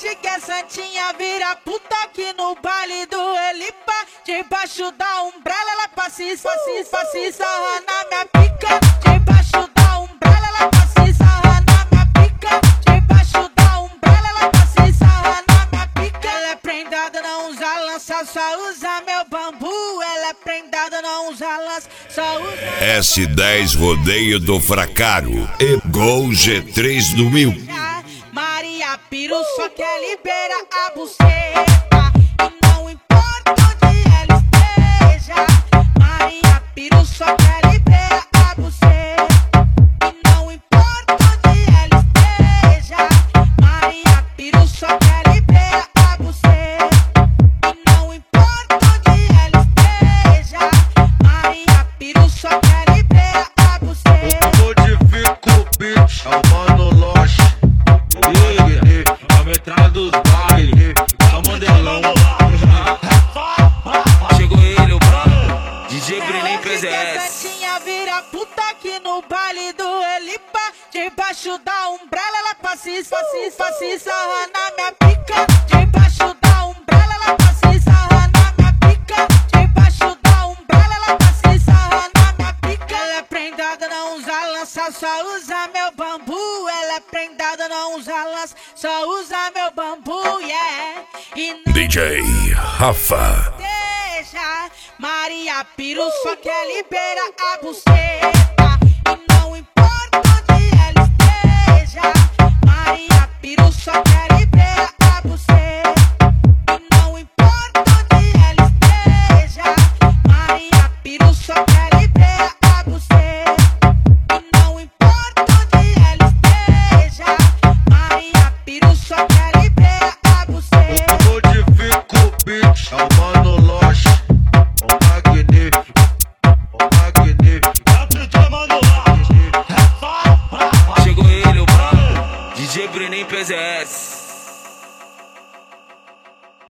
hoje que a Santinha vira puta aqui no baile do Elipa. Debaixo da umbrella ela passa e sarra na minha pica. Debaixo da umbrella ela passa e sarra na minha pica. Debaixo da umbrella ela passa e sarra na minha pica. Ela é prendada, não usa lança, só usa meu bambu. Ela é prendada, não usa lança, só usa S10 Rodeio do Fracaro e Gol G3 do Mil. Maria Piru só quer liberar a buceta e não importa onde ela esteja. Maria Piru só quer liberar a buceta e não importa onde ela esteja. Maria Piru só quer liberar a buceta e não importa onde ela esteja. Maria Piru só quer liberar a buceta. Modifico o beat, é o Mano Loche. A metralha dos bailes, é o Mandelão. Chegou ele, o brabo, DJ Brenem PZS. Santinha vira puta aqui no baile do Elipa. Debaixo da umbrella ela passa e sarra na minha pica. Debaixo da umbrella ela passa e sarra na minha pica. Debaixo da umbrella ela passa e sarra na minha pica. Ela é prendada, não usa lança, só usa meu bambu. Ela é prendada, não usa lança, só usa meu bambu, yeah. E não DJ Rafa. deixa. Maria Piru só quer liberar a buceta e não importa onde ela esteja. Maria Piru só quer liberar a buceta e não importa onde ela esteja. Maria Piru só quer liberar a buceta e não importa onde ela esteja. Maria Piru só quer liberar a buceta. Modifico o beat, é o Mano Loche. O Magni, chegou ele, o brabo, DJ Brenem PZS.